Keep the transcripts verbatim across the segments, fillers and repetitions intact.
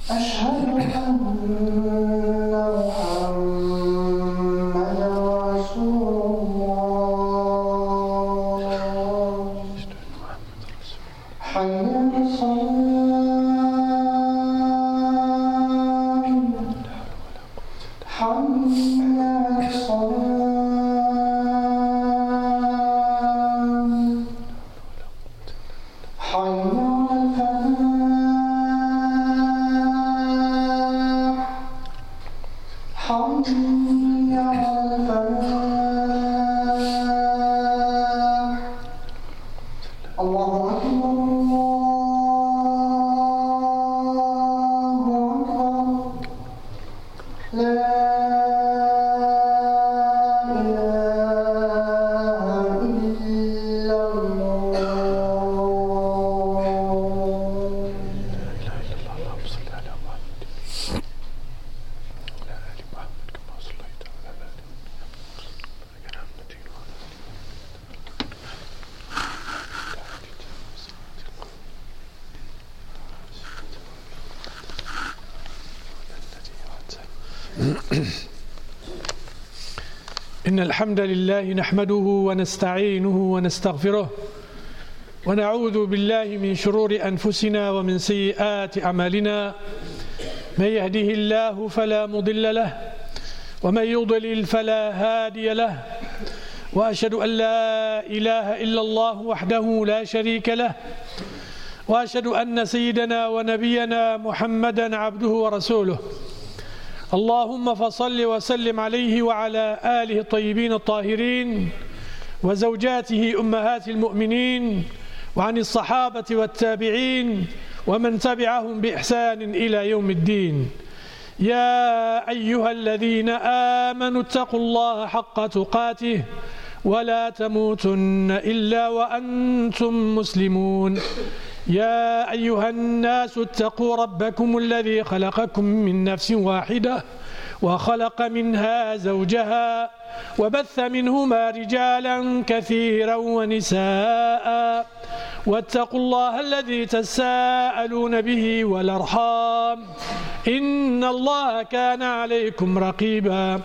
أشهد أن محمدًا رسول الله. حي على الصلاة، حي على الصلاة، حي على الفلاح، حي على الفلاح. الله أكبر، الله أكبر، لا إله إلا الله. إن الحمد لله نحمده ونستعينه ونستغفره ونعوذ بالله من شرور أنفسنا ومن سيئات أعمالنا. من يهده الله فلا مضل له ومن يضلل فلا هادي له، وأشهد أن لا إله إلا الله وحده لا شريك له، وأشهد أن سيدنا ونبينا محمدا عبده ورسوله. اللهم فصل وسلم عليه وعلى آله الطيبين الطاهرين وزوجاته أمهات المؤمنين، وعن الصحابة والتابعين ومن تبعهم بإحسان إلى يوم الدين. يا أيها الذين آمنوا اتقوا الله حق تقاته ولا تموتن إلا وأنتم مسلمون. يا أيها الناس اتقوا ربكم الذي خلقكم من نفس واحدة وخلق منها زوجها وبث منهما رجالا كثيرا ونساء، واتقوا الله الذي تساءلون به والأرحام إن الله كان عليكم رقيبا.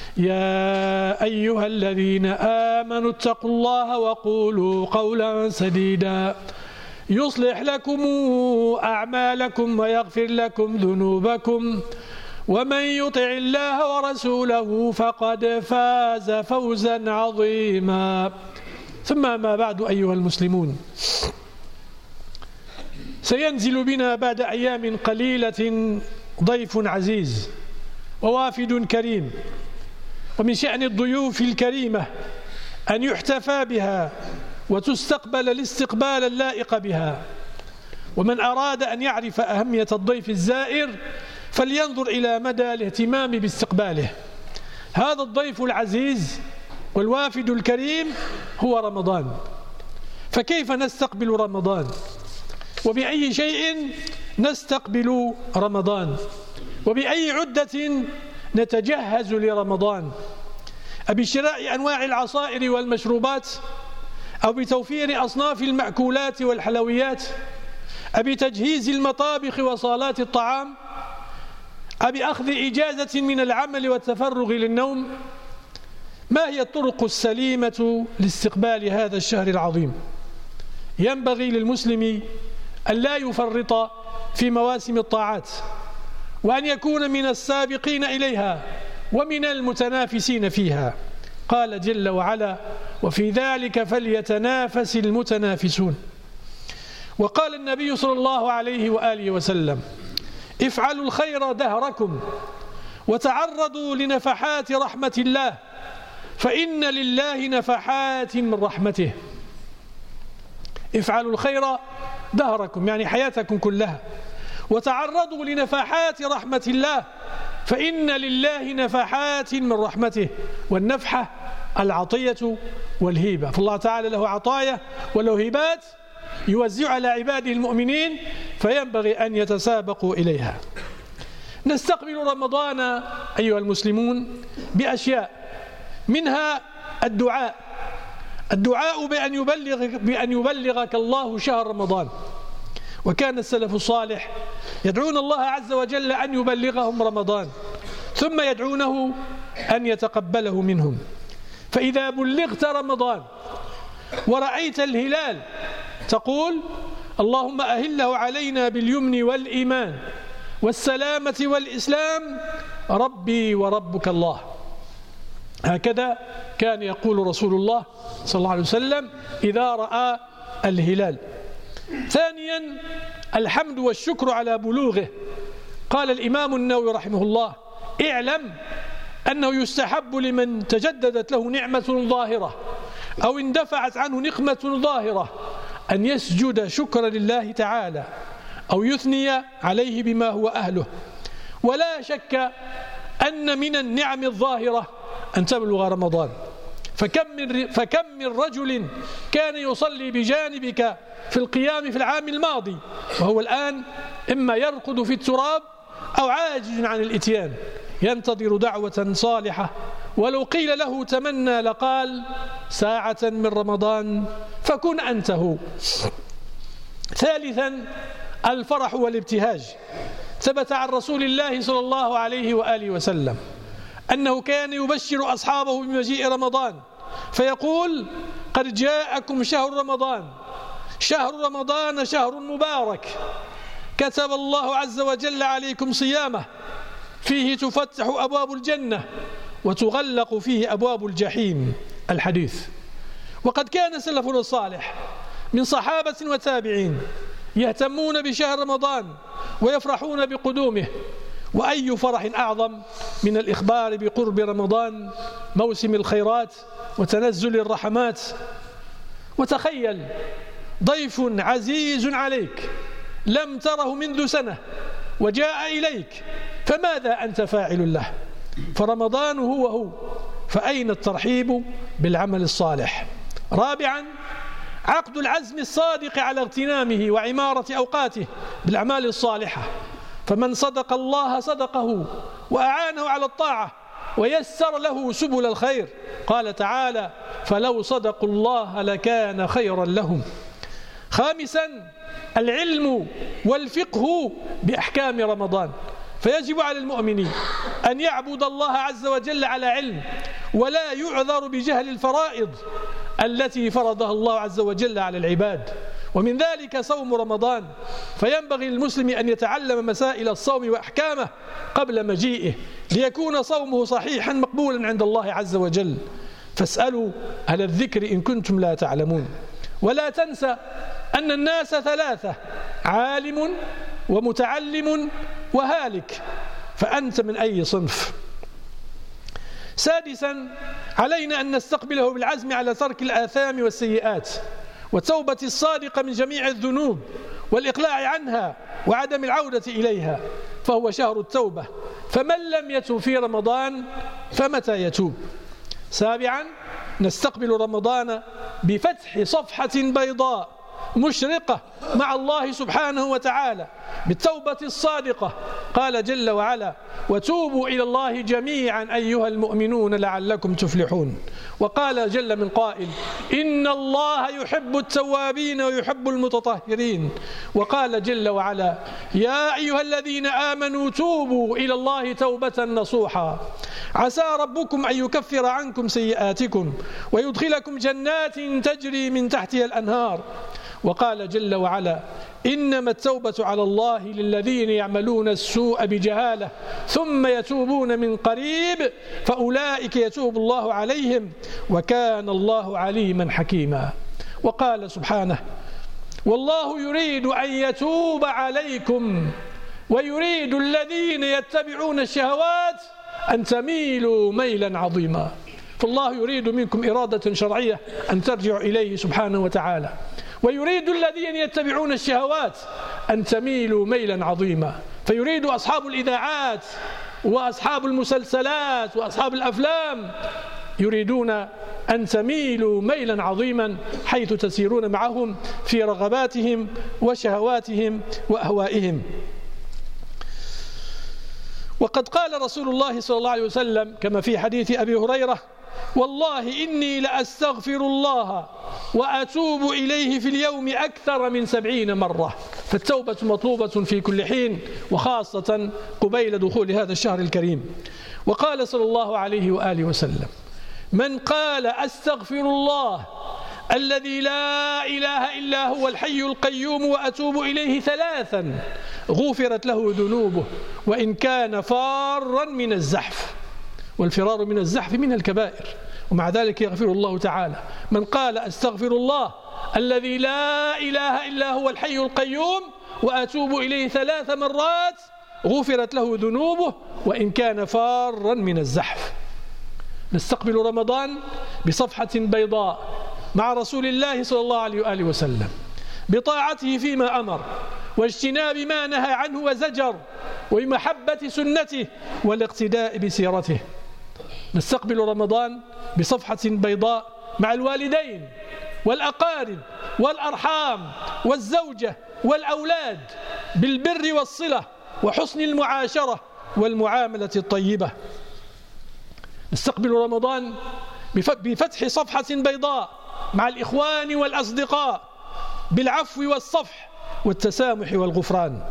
يا أيها الذين آمنوا اتقوا الله وقولوا قولا سديدا يصلح لكم أعمالكم ويغفر لكم ذنوبكم، ومن يطع الله ورسوله فقد فاز فوزا عظيما. ثم ما بعد أيها المسلمون، سينزل بنا بعد أيام قليلة ضيف عزيز ووافد كريم، ومن شأن الضيوف الكريمة أن يحتفى بها وتستقبل الاستقبال اللائق بها. ومن أراد أن يعرف أهمية الضيف الزائر فلينظر إلى مدى الاهتمام باستقباله. هذا الضيف العزيز والوافد الكريم هو رمضان. فكيف نستقبل رمضان؟ وبأي شيء نستقبل رمضان؟ وبأي عدة نتجهز لرمضان؟ أبشراء أنواع العصائر والمشروبات، أو بتوفير أصناف المأكولات والحلويات، أبتجهيز المطابخ وصالات الطعام، أبأخذ إجازة من العمل والتفرغ للنوم؟ ما هي الطرق السليمة لاستقبال هذا الشهر العظيم؟ ينبغي للمسلم أن لا يفرط في مواسم الطاعات، وأن يكون من السابقين إليها ومن المتنافسين فيها. قال جل وعلا: وفي ذلك فليتنافس المتنافسون. وقال النبي صلى الله عليه وآله وسلم: افعلوا الخير دهركم وتعرضوا لنفحات رحمة الله، فإن لله نفحات من رحمته. افعلوا الخير دهركم يعني حياتكم كلها، وتعرضوا لنفحات رحمة الله، فإن لله نفحات من رحمته. والنفحة العطية والهبة، فالله تعالى له عطايا وله هبات يوزع على عباده المؤمنين، فينبغي أن يتسابقوا إليها. نستقبل رمضان أيها المسلمون بأشياء، منها الدعاء الدعاء بأن يبلغ بأن يبلغك الله شهر رمضان. وكان السلف الصالح يدعون الله عز وجل أن يبلغهم رمضان، ثم يدعونه أن يتقبله منهم. فإذا بلغت رمضان ورأيت الهلال تقول: اللهم أهله علينا باليمن والإيمان والسلامة والإسلام، ربي وربك الله. هكذا كان يقول رسول الله صلى الله عليه وسلم إذا رأى الهلال. ثانيا الحمد والشكر على بلوغه. قال الإمام النووي رحمه الله: اعلم أنه يستحب لمن تجددت له نعمة ظاهرة أو اندفعت عنه نقمة ظاهرة أن يسجد شكرا لله تعالى أو يثني عليه بما هو أهله. ولا شك أن من النعم الظاهرة أن تبلغ رمضان، فكم من, فكم من رجل كان يصلي بجانبك في القيام في العام الماضي وهو الآن إما يرقد في التراب أو عاجز عن الإتيان ينتظر دعوة صالحة، ولو قيل له تمنى لقال: ساعة من رمضان فكن أنت هو. ثالثا الفرح والابتهاج. ثبت عن رسول الله صلى الله عليه وآله وسلم أنه كان يبشر أصحابه بمجيء رمضان فيقول: قد جاءكم شهر رمضان، شهر رمضان شهر مبارك، كتب الله عز وجل عليكم صيامه، فيه تفتح أبواب الجنة وتغلق فيه أبواب الجحيم. الحديث. وقد كان سلفنا الصالح من صحابة وتابعين يهتمون بشهر رمضان ويفرحون بقدومه، وأي فرح أعظم من الإخبار بقرب رمضان، موسم الخيرات وتنزل الرحمات. وتخيل ضيف عزيز عليك لم تره منذ سنة وجاء إليك، فماذا أنت فاعل له؟ فرمضان هو هو، فأين الترحيب بالعمل الصالح؟ رابعا عقد العزم الصادق على اغتنامه وعمارة أوقاته بالأعمال الصالحة، فمن صدق الله صدقه وأعانه على الطاعة ويسر له سبل الخير. قال تعالى: فلو صدقوا الله لكان خيرا لهم. خامسا العلم والفقه بأحكام رمضان، فيجب على المؤمن أن يعبد الله عز وجل على علم ولا يعذر بجهل الفرائض التي فرضها الله عز وجل على العباد، ومن ذلك صوم رمضان، فينبغي للمسلم أن يتعلم مسائل الصوم وأحكامه قبل مجيئه ليكون صومه صحيحا مقبولا عند الله عز وجل. فاسألوا أهل الذكر إن كنتم لا تعلمون. ولا تنسى أن الناس ثلاثة: عالم ومتعلم وهالك، فأنت من أي صنف؟ سادسا علينا أن نستقبله بالعزم على ترك الآثام والسيئات والتوبة الصادقة من جميع الذنوب والإقلاع عنها وعدم العودة إليها، فهو شهر التوبة، فمن لم يتوب في رمضان فمتى يتوب؟ سابعا نستقبل رمضان بفتح صفحة بيضاء مشرقة مع الله سبحانه وتعالى بالتوبة الصادقة. قال جل وعلا: وتوبوا إلى الله جميعا أيها المؤمنون لعلكم تفلحون. وقال جل من قائل: إن الله يحب التوابين ويحب المتطهرين. وقال جل وعلا: يا أيها الذين آمنوا توبوا إلى الله توبة نصوحا عسى ربكم أن يكفر عنكم سيئاتكم ويدخلكم جنات تجري من تحتها الأنهار. وقال جل وعلا: إنما التوبة على الله للذين يعملون السوء بجهالة ثم يتوبون من قريب فأولئك يتوب الله عليهم وكان الله عليما حكيما. وقال سبحانه: والله يريد أن يتوب عليكم ويريد الذين يتبعون الشهوات أن تميلوا ميلا عظيما. فالله يريد منكم إرادة شرعية أن ترجعوا إليه سبحانه وتعالى، ويريد الذين يتبعون الشهوات أن تميلوا ميلا عظيما. فيريد أصحاب الإذاعات وأصحاب المسلسلات وأصحاب الأفلام يريدون أن تميلوا ميلا عظيما حيث تسيرون معهم في رغباتهم وشهواتهم وأهوائهم. وقد قال رسول الله صلى الله عليه وسلم كما في حديث أبي هريرة: والله إني لأستغفر الله وأتوب إليه في اليوم أكثر من سبعين مرة. فالتوبة مطلوبة في كل حين، وخاصة قبيل دخول هذا الشهر الكريم. وقال صلى الله عليه وآله وسلم: من قال أستغفر الله الذي لا إله إلا هو الحي القيوم وأتوب إليه ثلاثا غفرت له ذنوبه وإن كان فارا من الزحف. والفرار من الزحف من الكبائر، ومع ذلك يغفر الله تعالى. من قال أستغفر الله الذي لا إله إلا هو الحي القيوم وأتوب إليه ثلاث مرات غفرت له ذنوبه وإن كان فارا من الزحف. نستقبل رمضان بصفحة بيضاء مع رسول الله صلى الله عليه وآله وسلم، بطاعته فيما أمر واجتناب ما نهى عنه وزجر، وبمحبة سنته والاقتداء بسيرته. نستقبل رمضان بصفحة بيضاء مع الوالدين والأقارب والأرحام والزوجة والأولاد، بالبر والصلة وحسن المعاشرة والمعاملة الطيبة. نستقبل رمضان بفتح صفحة بيضاء مع الإخوان والأصدقاء، بالعفو والصفح والتسامح والغفران.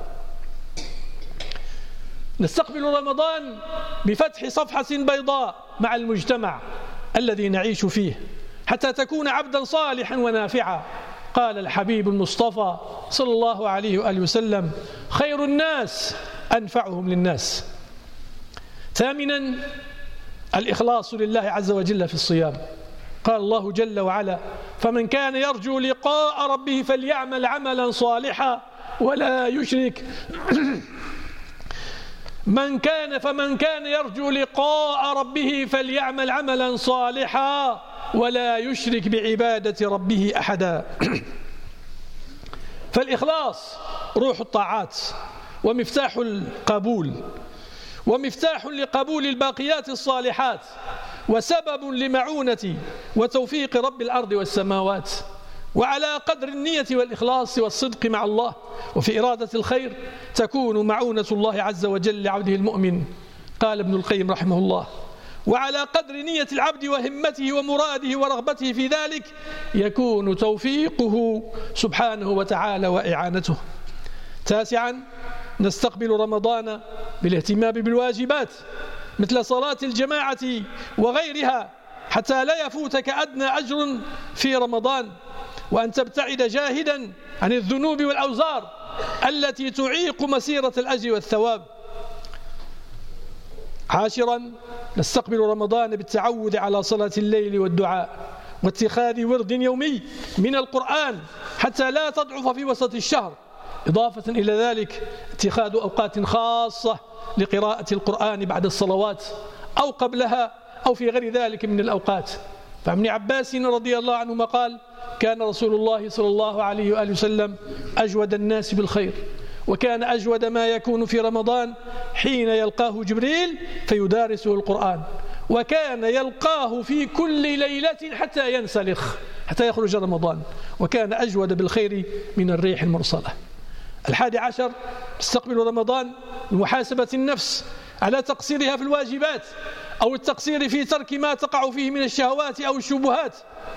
نستقبل رمضان بفتح صفحة بيضاء مع المجتمع الذي نعيش فيه حتى تكون عبدا صالحا ونافعا. قال الحبيب المصطفى صلى الله عليه وآله وسلم: خير الناس أنفعهم للناس. ثامنا الإخلاص لله عز وجل في الصيام. قال الله جل وعلا: فمن كان يرجو لقاء ربه فليعمل عملا صالحا ولا يشرك من كان فمن كان يرجو لقاء ربه فليعمل عملا صالحا ولا يشرك بعبادة ربه أحدا. فالإخلاص روح الطاعات ومفتاح القبول، ومفتاح لقبول الباقيات الصالحات، وسبب لمعونة وتوفيق رب الأرض والسماوات. وعلى قدر النية والإخلاص والصدق مع الله وفي إرادة الخير تكون معونة الله عز وجل لعبده المؤمن. قال ابن القيم رحمه الله: وعلى قدر نية العبد وهمته ومراده ورغبته في ذلك يكون توفيقه سبحانه وتعالى وإعانته. تاسعا نستقبل رمضان بالاهتمام بالواجبات مثل صلاة الجماعة وغيرها حتى لا يفوتك أدنى أجر في رمضان، وأن تبتعد جاهدا عن الذنوب والأوزار التي تعيق مسيرة الأجر والثواب. عاشرا نستقبل رمضان بالتعود على صلاة الليل والدعاء واتخاذ ورد يومي من القرآن حتى لا تضعف في وسط الشهر، إضافة إلى ذلك اتخاذ أوقات خاصة لقراءة القرآن بعد الصلوات أو قبلها أو في غير ذلك من الأوقات. فعن ابن عباس رضي الله عنهما قال: كان رسول الله صلى الله عليه وآله وسلم أجود الناس بالخير، وكان أجود ما يكون في رمضان حين يلقاه جبريل فيدارسه القرآن، وكان يلقاه في كل ليلة حتى ينسلخ حتى يخرج رمضان، وكان أجود بالخير من الريح المرسلة. الحادي عشر تستقبل رمضان بمحاسبة النفس على تقصيرها في الواجبات أو التقصير في ترك ما تقع فيه من الشهوات أو الشبهات،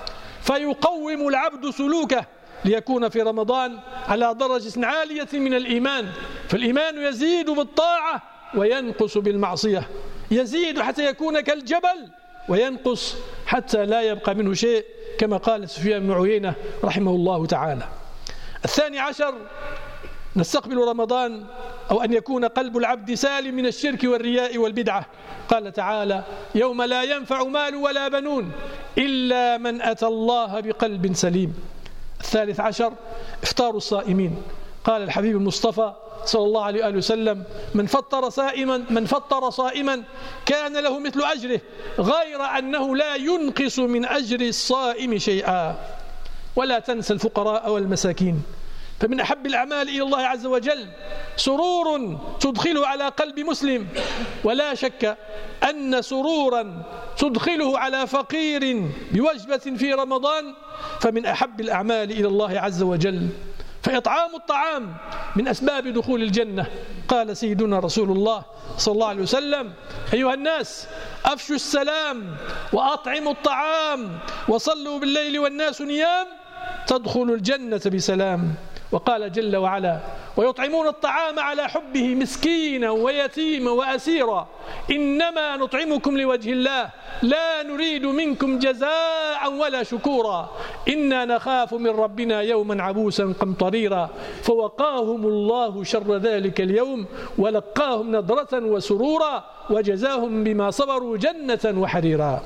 فيقوم العبد سلوكه ليكون في رمضان على درجة عالية من الإيمان. فالإيمان يزيد بالطاعة وينقص بالمعصية، يزيد حتى يكون كالجبل وينقص حتى لا يبقى منه شيء، كما قال سفيان بن عيينة رحمه الله تعالى. الثاني عشر نستقبل رمضان أو أن يكون قلب العبد سالم من الشرك والرياء والبدعة. قال تعالى: يوم لا ينفع مال ولا بنون إلا من أتى الله بقلب سليم. الثالث عشر إفطار الصائمين. قال الحبيب المصطفى صلى الله عليه وآله وسلم: من فطر صائما من فطر صائما كان له مثل أجره غير أنه لا ينقص من أجر الصائم شيئا. ولا تنسى الفقراء والمساكين، فمن أحب الأعمال إلى الله عز وجل سرور تدخله على قلب مسلم، ولا شك أن سرورا تدخله على فقير بوجبة في رمضان فمن أحب الأعمال إلى الله عز وجل. فإطعام الطعام من أسباب دخول الجنة. قال سيدنا رسول الله صلى الله عليه وسلم: أيها الناس أفشوا السلام وأطعموا الطعام وصلوا بالليل والناس نيام تدخلوا الجنة بسلام. وقال جل وعلا: ويطعمون الطعام على حبه مسكينا ويتيما وأسيرا إنما نطعمكم لوجه الله لا نريد منكم جزاء ولا شكورا إنا نخاف من ربنا يوما عبوسا قمطريرا فوقاهم الله شر ذلك اليوم ولقاهم نضرة وسرورا وجزاهم بما صبروا جنة وحريرا.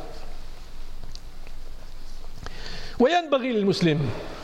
وينبغي للمسلم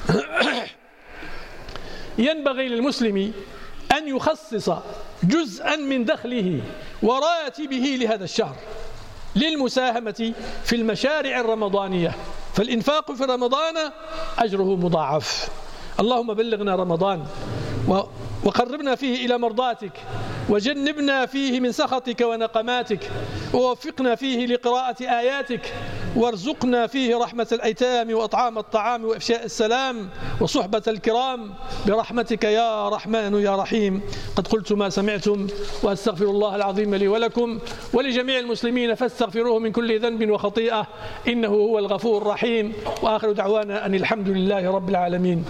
ينبغي للمسلم أن يخصص جزءا من دخله وراتبه لهذا الشهر للمساهمة في المشاريع الرمضانية، فالإنفاق في رمضان أجره مضاعف. اللهم بلغنا رمضان وقربنا فيه إلى مرضاتك، وجنبنا فيه من سخطك ونقماتك، ووفقنا فيه لقراءة آياتك، وارزقنا فيه رحمة الأيتام وأطعام الطعام وإفشاء السلام وصحبة الكرام برحمتك يا رحمن يا رحيم. قد قلت ما سمعتم، وأستغفر الله العظيم لي ولكم ولجميع المسلمين فاستغفروه من كل ذنب وخطيئة إنه هو الغفور الرحيم. وآخر دعوانا أن الحمد لله رب العالمين.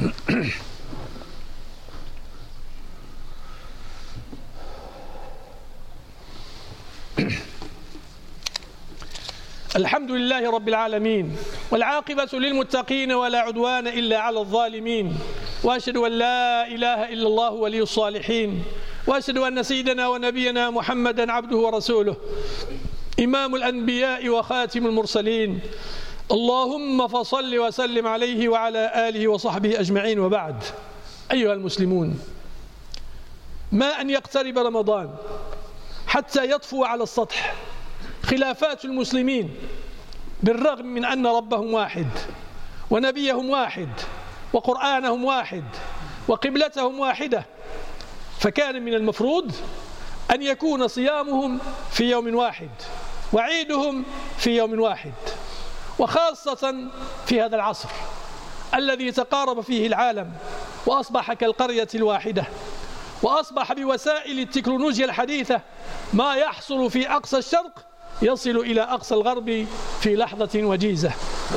الحمد لله رب العالمين، والعاقبة للمتقين ولا عدوان إلا على الظالمين، وأشهد أن لا إله إلا الله ولي الصالحين، وأشهد أن سيدنا ونبينا محمدا عبده ورسوله إمام الأنبياء وخاتم المرسلين. اللهم فصل وسلم عليه وعلى آله وصحبه أجمعين، وبعد. أيها المسلمون، ما أن يقترب رمضان حتى يطفو على السطح خلافات المسلمين، بالرغم من أن ربهم واحد ونبيهم واحد وقرآنهم واحد وقبلتهم واحدة، فكان من المفروض أن يكون صيامهم في يوم واحد وعيدهم في يوم واحد، وخاصة في هذا العصر الذي تقارب فيه العالم وأصبح كالقرية الواحدة، وأصبح بوسائل التكنولوجيا الحديثة ما يحصل في أقصى الشرق يصل إلى أقصى الغرب في لحظة وجيزة.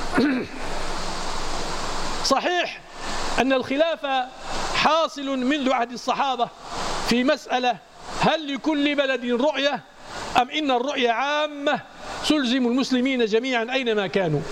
صحيح أن الخلاف حاصل منذ عهد الصحابة في مسألة: هل لكل بلد رؤية أم إن الرؤية عامة تلزم المسلمين جميعا أينما كانوا؟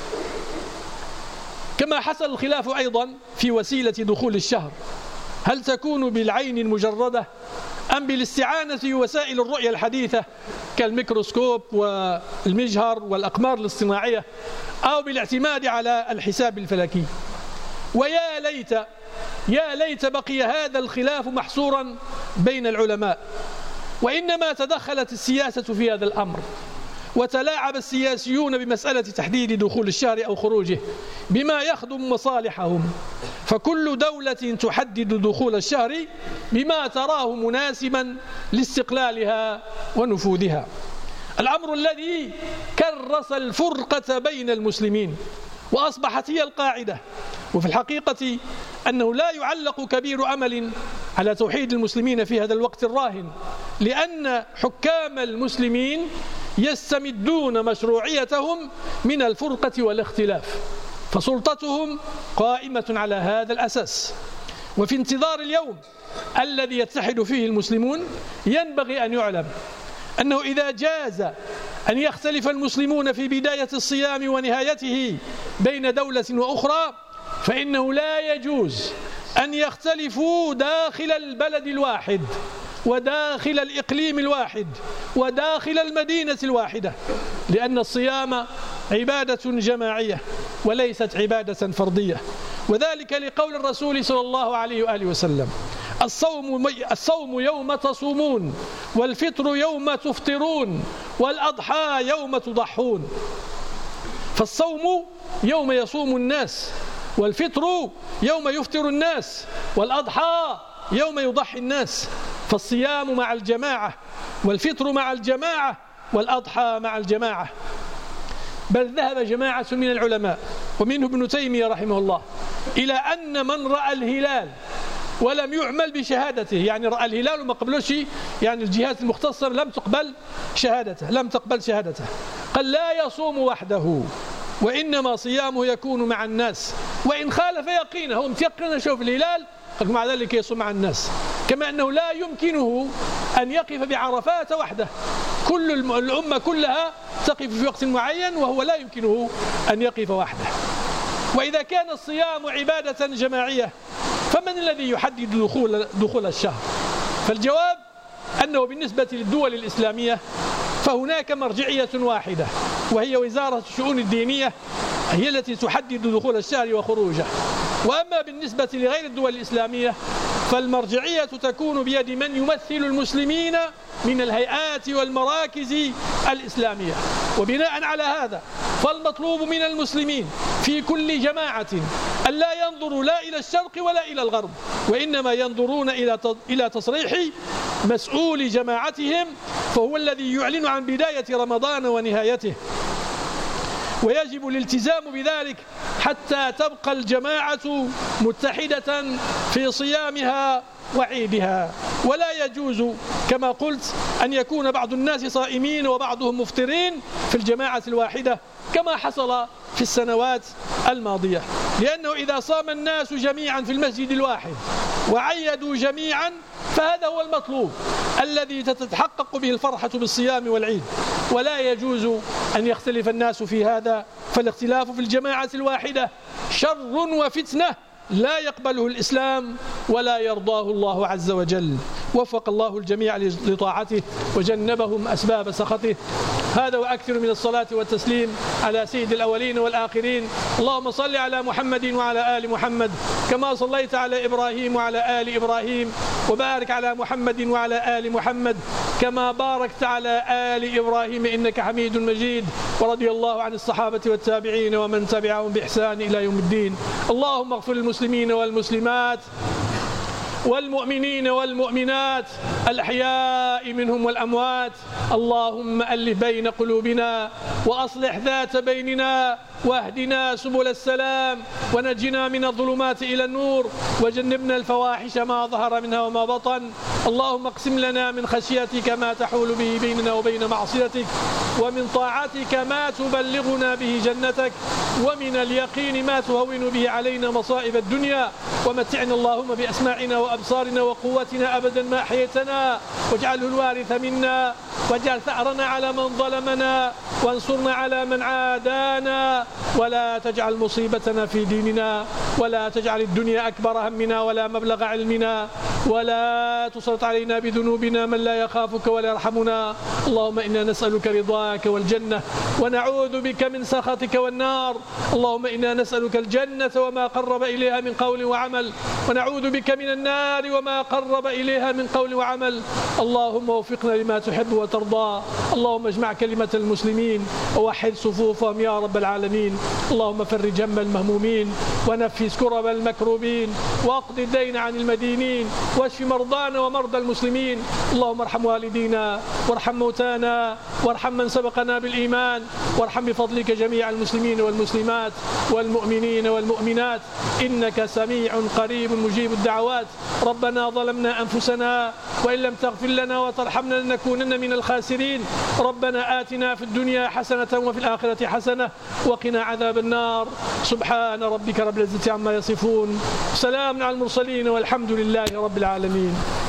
كما حصل الخلاف أيضا في وسيلة دخول الشهر، هل تكون بالعين المجردة أم بالاستعانة بوسائل الرؤية الحديثة كالميكروسكوب والمجهر والأقمار الاصطناعية، أو بالاعتماد على الحساب الفلكي؟ ويا ليت يا ليت بقي هذا الخلاف محصورا بين العلماء، وإنما تدخلت السياسة في هذا الأمر، وتلاعب السياسيون بمسألة تحديد دخول الشهر أو خروجه بما يخدم مصالحهم، فكل دولة تحدد دخول الشهر بما تراه مناسبا لاستقلالها ونفوذها، الأمر الذي كرس الفرقة بين المسلمين، وأصبحت هي القاعدة. وفي الحقيقة أنه لا يعلق كبير أمل على توحيد المسلمين في هذا الوقت الراهن، لأن حكام المسلمين يستمدون مشروعيتهم من الفرقة والاختلاف، فسلطتهم قائمة على هذا الأساس. وفي انتظار اليوم الذي يتحد فيه المسلمون ينبغي أن يعلم أنه إذا جاز أن يختلف المسلمون في بداية الصيام ونهايته بين دولة وأخرى، فإنه لا يجوز أن يختلفوا داخل البلد الواحد وداخل الإقليم الواحد وداخل المدينة الواحدة، لأن الصيام عبادة جماعية وليست عبادة فردية، وذلك لقول الرسول صلى الله عليه وآله وسلم: الصوم الصوم يوم تصومون، والفطر يوم تفطرون، والأضحى يوم تضحون. فالصوم يوم يصوم الناس، والفطر يوم يفطر الناس، والأضحى يوم يضحي الناس. فالصيام مع الجماعة، والفطر مع الجماعة، والأضحى مع الجماعة. بل ذهب جماعة من العلماء ومنه ابن تيمية رحمه الله إلى أن من رأى الهلال ولم يعمل بشهادته، يعني رأى الهلال وما قبلوش، يعني الجهات المختصة لم تقبل شهادته لم تقبل شهادته قال لا يصوم وحده، وإنما صيامه يكون مع الناس، وإن خالف يقينه، هو متيقن شوف الهلال مع ذلك يصوم مع الناس. كما أنه لا يمكنه أن يقف بعرفات وحده، كل الأمة كلها تقف في وقت معين وهو لا يمكنه أن يقف وحده. وإذا كان الصيام عبادة جماعية فمن الذي يحدد دخول دخول الشهر؟ فالجواب أنه بالنسبة للدول الإسلامية فهناك مرجعية واحدة، وهي وزارة الشؤون الدينية، هي التي تحدد دخول الشهر وخروجه. وأما بالنسبة لغير الدول الإسلامية فالمرجعية تكون بيد من يمثل المسلمين من الهيئات والمراكز الإسلامية. وبناء على هذا فالمطلوب من المسلمين في كل جماعة أن لا ينظروا لا إلى الشرق ولا إلى الغرب، وإنما ينظرون إلى تصريح مسؤول جماعتهم، فهو الذي يعلن عن بداية رمضان ونهايته، ويجب الالتزام بذلك حتى تبقى الجماعة متحدة في صيامها وعيدها. ولا يجوز كما قلت أن يكون بعض الناس صائمين وبعضهم مفطرين في الجماعة الواحدة كما حصل في السنوات الماضية، لأنه إذا صام الناس جميعا في المسجد الواحد وعيدوا جميعا فهذا هو المطلوب الذي تتحقق به الفرحة بالصيام والعيد. ولا يجوز أن يختلف الناس في هذا، فالاختلاف في الجماعة الواحدة شر وفتنة لا يقبله الإسلام ولا يرضاه الله عز وجل. وفق الله الجميع لطاعته وجنبهم أسباب سخطه. هذا وأكثر من الصلاة والتسليم على سيد الأولين والآخرين. اللهم صل على محمد وعلى آل محمد كما صليت على إبراهيم وعلى آل إبراهيم، وبارك على محمد وعلى آل محمد كما باركت على آل إبراهيم إنك حميد مجيد. ورضي الله عن الصحابة والتابعين ومن تبعهم بإحسان إلى يوم الدين. اللهم اغفر للمسلمين والمسلمات والمؤمنين والمؤمنات الأحياء منهم والأموات. اللهم ألف بين قلوبنا وأصلح ذات بيننا واهدنا سبل السلام ونجنا من الظلمات إلى النور وجنبنا الفواحش ما ظهر منها وما بطن. اللهم اقسم لنا من خشيتك ما تحول به بيننا وبين معصيتك، ومن طاعتك ما تبلغنا به جنتك، ومن اليقين ما تهون به علينا مصائب الدنيا. ومتعنا اللهم بأسماعنا وأبصارنا وقوتنا أبدا ما أحييتنا، واجعله الوارث منا، واجعل ثأرنا على من ظلمنا، وانصرنا على من عادانا، ولا تجعل مصيبتنا في ديننا، ولا تجعل الدنيا أكبر همنا ولا مبلغ علمنا، ولا تسلط علينا بذنوبنا من لا يخافك ولا يرحمنا. اللهم إنا نسألك رضاك والجنة ونعوذ بك من سخطك والنار. اللهم إنا نسألك الجنة وما قرب إليها من قول وعمل، ونعوذ بك من النار وما قرب إليها من قول وعمل. اللهم وفقنا لما تحب وترضى. اللهم اجمع كلمة المسلمين ووحد صفوفهم يا رب العالمين. اللهم فرج هم المهمومين ونفس كرب المكروبين واقض الدين عن المدينين واشف مرضانا ومرضى المسلمين. اللهم ارحم والدينا وارحم موتانا وارحم من سبقنا بالإيمان، وارحم بفضلك جميع المسلمين والمسلمات والمؤمنين والمؤمنات، إنك سميع قريب مجيب الدعوات. ربنا ظلمنا أنفسنا وإن لم تغفر لنا وترحمنا لنكونن من الخاسرين. ربنا آتنا في الدنيا حسنة وفي الآخرة حسنة وقنا عذاب النار. سبحان ربك رب العزة عما يصفون، سلام على المرسلين والحمد لله رب العالمين.